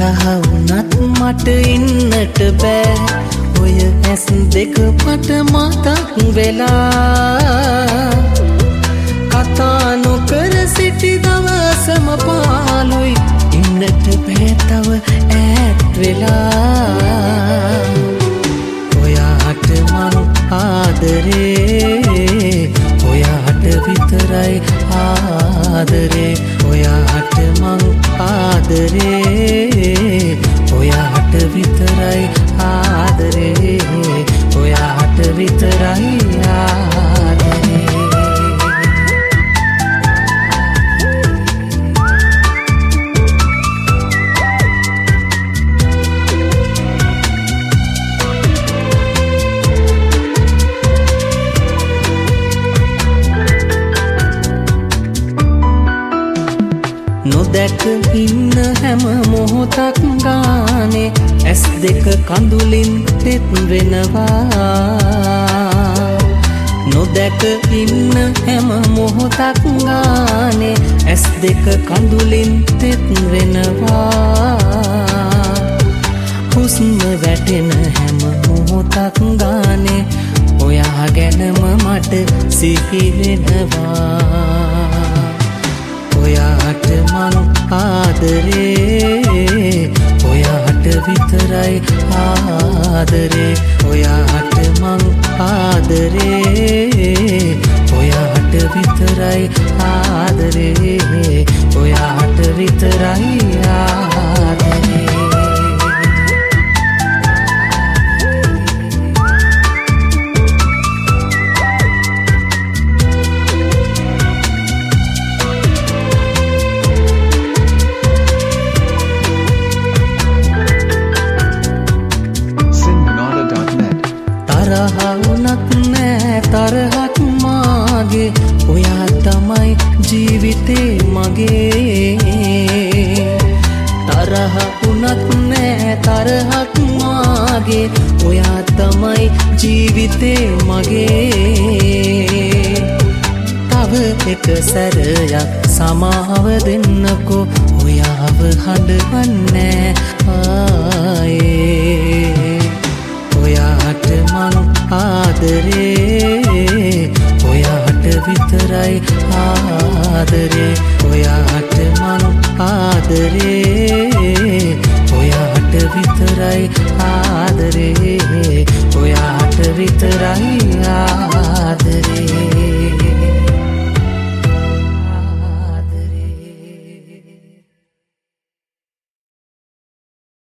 තරහ වුණත් මට ඉන්නට බෑ ඔය ඇස් දෙක මට මතක් වෙලා කතා නොකර සිටි දවසම පාළුයි ඉන්නට බෑ තව ඈත් වෙලා ඔයාට මං ආදරේ ඔයාට විතරයි ආදරේ ඔයාට මං ආදරේ ඔයාට විතරයි ආදරේ ඔයාට විතරයි ආදරේ නොදැක ඉන්න හැම මොහොතක් ගානේ ඇස් දෙක කඳුලින් තෙත් වෙනවා නොදැක ඉන්න හැම මොහොතක් ගානේ ඇස් දෙක කඳුලින් තෙත් වෙනවා හුස්ම වැටෙන හැම මොහොතක් ගානේ ඔයා ගැනම මට සිහි වෙනවා ඔයාට මං ආදරේ ඔයාට විතරයි ආදරේ ඔයාට මං ආදරේ ඔයාට විතරයි ආදරේ ඔයාට විතරයි ආදරේ තරහවුනක් නෑ තරහක් මාගේ ඔයා තමයි ජීවිතේ මගේ තරහවුනක් නෑ තරහක් මාගේ ඔයා තමයි ජීවිතේ මගේ තව එක සැරයක් සමාව දෙන්නකෝ ඔයාව හඬවන්නේ ආයේ ඔයාට මං ආදරේ ඔයාට විතරයි ආදරේ ඔයාට මං ආදරේ